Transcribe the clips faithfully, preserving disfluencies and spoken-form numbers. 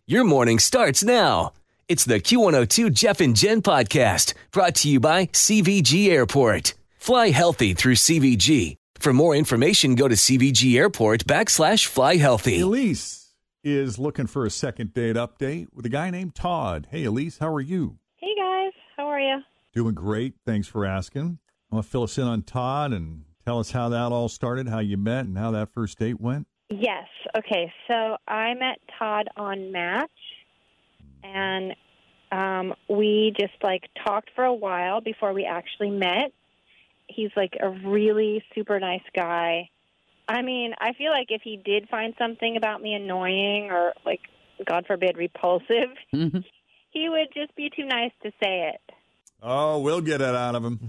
Your morning starts now. It's the Q one oh two Jeff and Jen podcast brought to you by C V G Airport. Fly healthy through C V G. For more information, go to C V G Airport backslash fly healthy. Elise is looking for a second date update with a guy named Todd. Hey, Elise, how are you? Hey, guys. How are you? Doing great. Thanks for asking. Want to fill us in on Todd and tell us how that all started, how you met, and how that first date went? Yes. Okay. So I met Todd on Match, and um, we just, like, talked for a while before we actually met. He's, like, a really super nice guy. I mean, I feel like if he did find something about me annoying or, like, God forbid, repulsive, mm-hmm. he would just be too nice to say it. Oh, we'll get it out of him.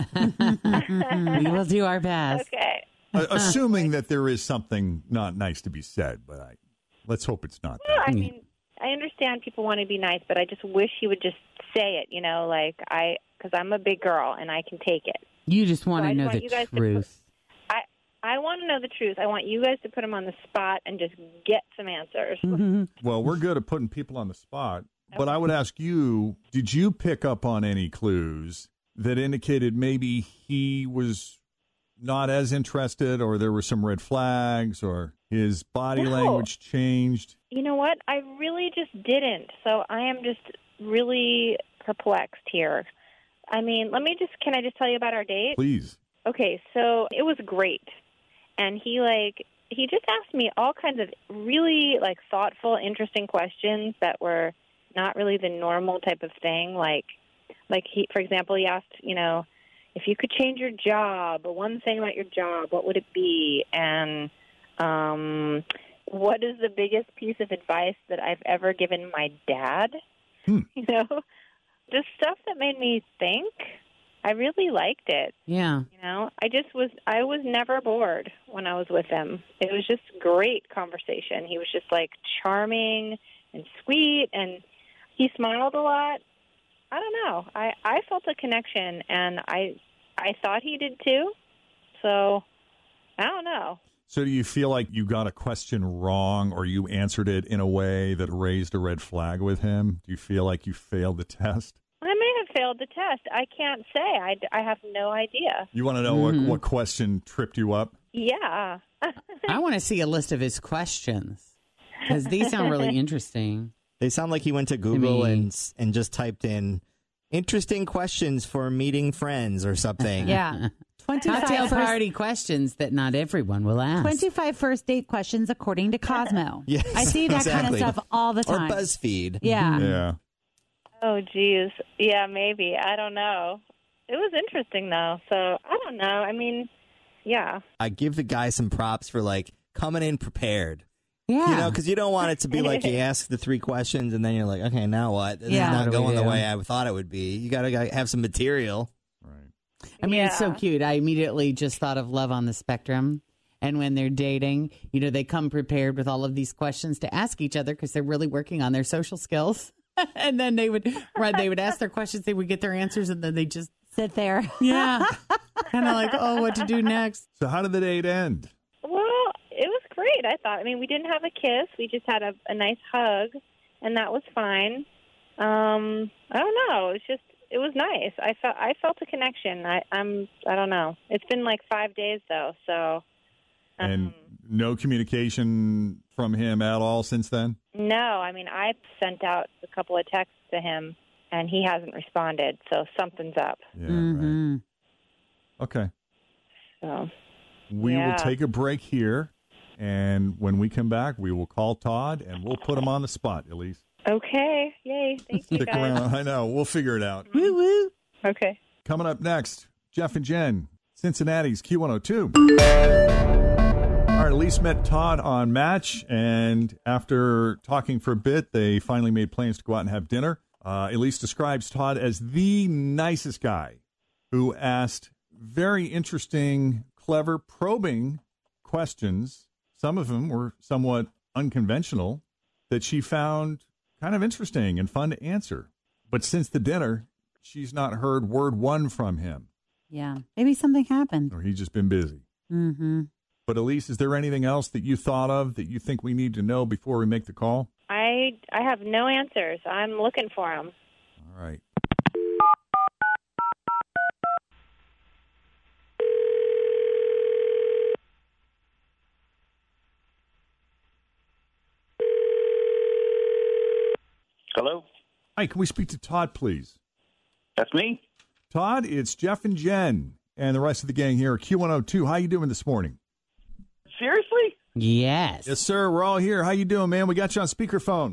We will do our best. Okay. Uh, assuming that there is something not nice to be said, but I, let's hope it's not Well, that. I mean, I understand people want to be nice, but I just wish he would just say it, you know, like, I, because I'm a big girl and I can take it. You just want so to know want the truth. Put, I, I want to know the truth. I want you guys to put him on the spot and just get some answers. Mm-hmm. Well, we're good at putting people on the spot, but I would ask you, did you pick up on any clues that indicated maybe he was not as interested, or there were some red flags, or his body No. language changed? You know what? I really just didn't. So I am just really perplexed here. I mean, let me just, can I just tell you about our date? Please. Okay, so it was great. And he, like, he just asked me all kinds of really, like, thoughtful, interesting questions that were not really the normal type of thing. Like, like he, for example, he asked, you know, if you could change your job, or one thing about your job, what would it be? And um, what is the biggest piece of advice that I've ever given my dad? Hmm. You know, just stuff that made me think. I really liked it. Yeah. You know, I just was, I was never bored when I was with him. It was just great conversation. He was just, like, charming and sweet, and he smiled a lot. I don't know. I, I felt a connection, and I I thought he did too. So, I don't know. So do you feel like you got a question wrong, or you answered it in a way that raised a red flag with him? Do you feel like you failed the test? I may have failed the test. I can't say. I, I have no idea. You want to know Mm-hmm. what, what question tripped you up? Yeah. I want to see a list of his questions, because these sound really interesting. They sound like he went to Google I mean, and and just typed in interesting questions for meeting friends or something. Yeah. cocktail twenty-five party questions that not everyone will ask. twenty-five first date questions according to Cosmo. Yes, I see that kind exactly. of stuff all the time. Or BuzzFeed. Yeah. Yeah. Oh, geez. Yeah, maybe. I don't know. It was interesting, though. So, I don't know. I mean, yeah. I give the guy some props for, like, coming in prepared. Yeah. You know, because you don't want it to be like you ask the three questions and then you're like, okay, now what? It's Yeah. not What do we going the do? way I thought it would be. You got to have some material. Right. I mean, it's so Yeah. cute. I immediately just thought of Love on the Spectrum. And when they're dating, you know, they come prepared with all of these questions to ask each other because they're really working on their social skills. And then they would right, they would ask their questions, they would get their answers, and then they just, Sit there. yeah, kind of like, oh, what to do next? So how did the date end? Well, it was great, I thought. I mean, we didn't have a kiss. We just had a, a nice hug, and that was fine. Um, I don't know. It's just, it was nice. I felt I felt a connection. I, I'm, I don't know. It's been like five days, though, so. Um, And no communication from him at all since then? No, I mean, I sent out a couple of texts to him, and he hasn't responded, so something's up. Yeah, Mm-hmm. right. Okay. So, We Yeah. will take a break here, and when we come back, we will call Todd, and we'll put him on the spot, Elise. okay. Yay. Thank you, Stick guys. around. I know. We'll figure it out. Woo woo. Okay. Coming up next, Jeff and Jen, Cincinnati's Q one oh two. All right, Elise met Todd on Match, and after talking for a bit, they finally made plans to go out and have dinner. Uh, Elise describes Todd as the nicest guy who asked very interesting, clever, probing questions. Some of them were somewhat unconventional that she found kind of interesting and fun to answer. But since the dinner, she's not heard word one from him, Yeah. Maybe something happened. or he's just been busy. Mm-hmm. But Elise, is there anything else that you thought of that you think we need to know before we make the call? I, I have no answers. I'm looking for them. All right. Hello? Hi, can we speak to Todd, please? That's me. Todd, it's Jeff and Jen and the rest of the gang here at Q one oh two. How you doing this morning? Seriously? Yes. Yes, sir. We're all here. How you doing, man? We got you on speakerphone.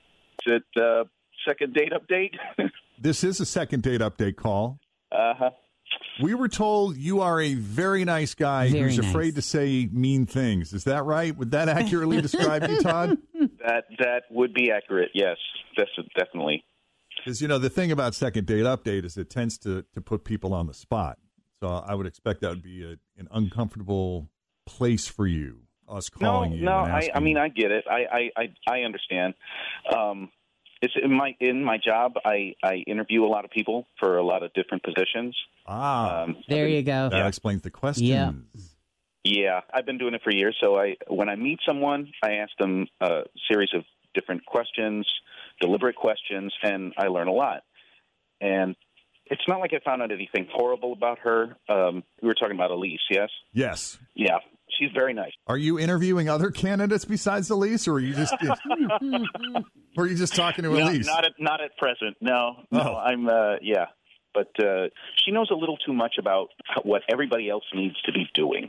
Is it uh, second date update? This is a second date update call. uh-huh. We were told you are a very nice guy Very who's nice. afraid to say mean things. Is that right? Would that accurately describe you, Todd? That that would be accurate, yes. That's definitely. Because, you know, the thing about second date update is it tends to, to put people on the spot. So I would expect that would be a, an uncomfortable place for you, us calling no, you. No, and I, asking I mean, you. I get it. I, I, I, I understand. Um, it's in my in my job, I, I interview a lot of people for a lot of different positions. Ah, Um, There you go. that explains the questions. Yeah. Yeah, I've been doing it for years. So I, when I meet someone, I ask them a series of different questions, deliberate questions, and I learn a lot. And it's not like I found out anything horrible about her. Um, we were talking about Elise, yes? Yes. Yeah, she's very nice. Are you interviewing other candidates besides Elise, or are you just or are you just talking to No, Elise? not at not at present. No, no. Oh. I'm uh, yeah, but uh, she knows a little too much about what everybody else needs to be doing.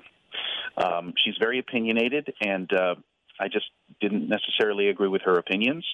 Um, she's very opinionated, and uh, I just didn't necessarily agree with her opinions.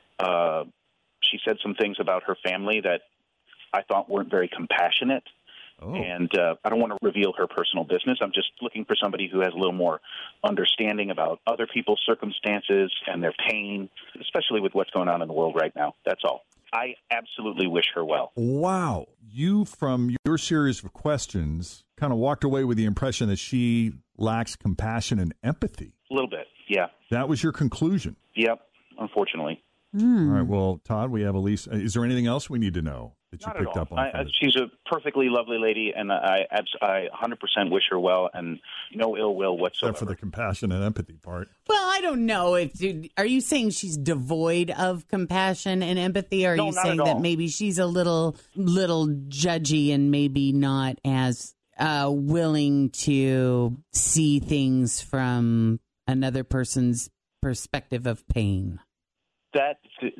Uh, she said some things about her family that I thought weren't very compassionate. Oh. And uh, I don't want to reveal her personal business. I'm just looking for somebody who has a little more understanding about other people's circumstances and their pain, especially with what's going on in the world right now. That's all. I absolutely wish her well. Wow. You, from your series of questions, kind of walked away with the impression that she lacks compassion and empathy. A little bit, yeah. That was your conclusion. Yep, unfortunately. All right. Well, Todd, we have Elise. Is there anything else we need to know that you Not picked at all. up on? I, from I, this? she's a perfectly lovely lady, and I, abs- I one hundred percent wish her well, and no ill will whatsoever. Except for the compassion and empathy part. Well, I don't know if dude, are you saying she's devoid of compassion and empathy, or are No, you not saying at that all. maybe she's a little little judgy and maybe not as uh, willing to see things from another person's perspective of pain? That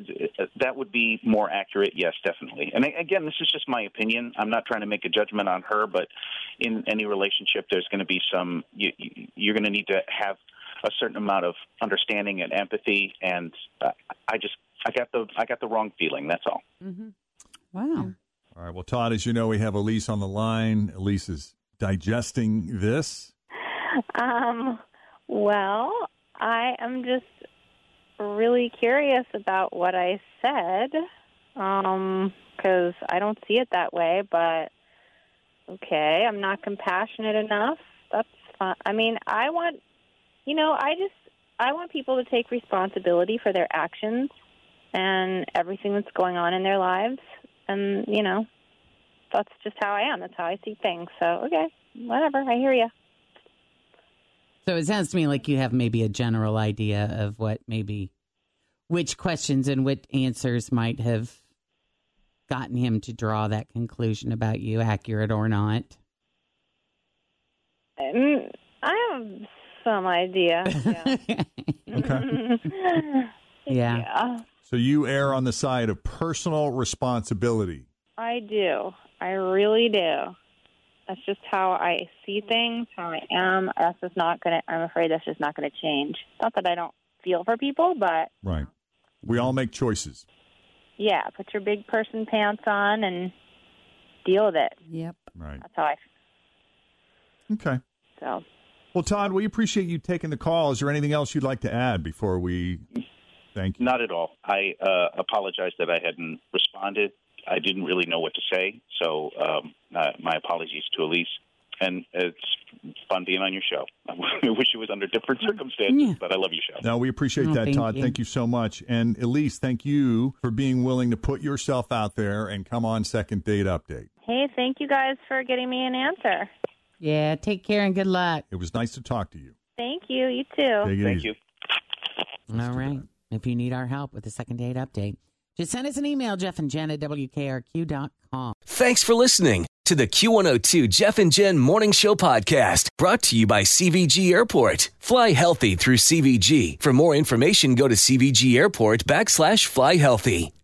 that would be more accurate, yes, definitely. And again, this is just my opinion. I'm not trying to make a judgment on her, but in any relationship, there's going to be some. You, you're going to need to have a certain amount of understanding and empathy. And uh, I just, I got the, I got the wrong feeling. That's all. Mm-hmm. Wow. All right. Well, Todd, as you know, we have Elise on the line. Elise is digesting this. Um, well, I am just really curious about what I said, um, because I don't see it that way, but okay, I'm not compassionate enough. That's fine. I mean, I want, you know, I just, I want people to take responsibility for their actions and everything that's going on in their lives, and, you know, that's just how I am. That's how I see things. So, okay, whatever, I hear you. So it sounds to me like you have maybe a general idea of what maybe which questions and what answers might have gotten him to draw that conclusion about you, accurate or not. Um, I have some idea. Yeah. Okay. Yeah. Yeah, So you err on the side of personal responsibility. I do. I really do. That's just how I see things, how I am. That's just not going to, I'm afraid that's just not going to change. Not that I don't feel for people, but Right. We all make choices. yeah, put your big person pants on and deal with it. Yep. Right. That's how I feel. Okay. So, Well, Todd, we appreciate you taking the call. Is there anything else you'd like to add before we thank you? Not at all. I uh, apologize that I hadn't responded. I didn't really know what to say, so um, uh, my apologies to Elise. And it's fun being on your show. I wish it was under different circumstances, Yeah. but I love your show. No, we appreciate Oh, that, thank Todd. you. Thank you so much. And Elise, thank you for being willing to put yourself out there and come on Second Date Update. hey, thank you guys for getting me an answer. Yeah, take care and good luck. It was nice to talk to you. Thank you. You too. Take it Thank easy. you. All right. If you need our help with the second date update, just send us an email, Jeff and Jen at W K R Q dot com. Thanks for listening to the Q one oh two Jeff and Jen Morning Show podcast, brought to you by C V G Airport. Fly healthy through C V G. For more information, go to C V G Airport backslash fly healthy.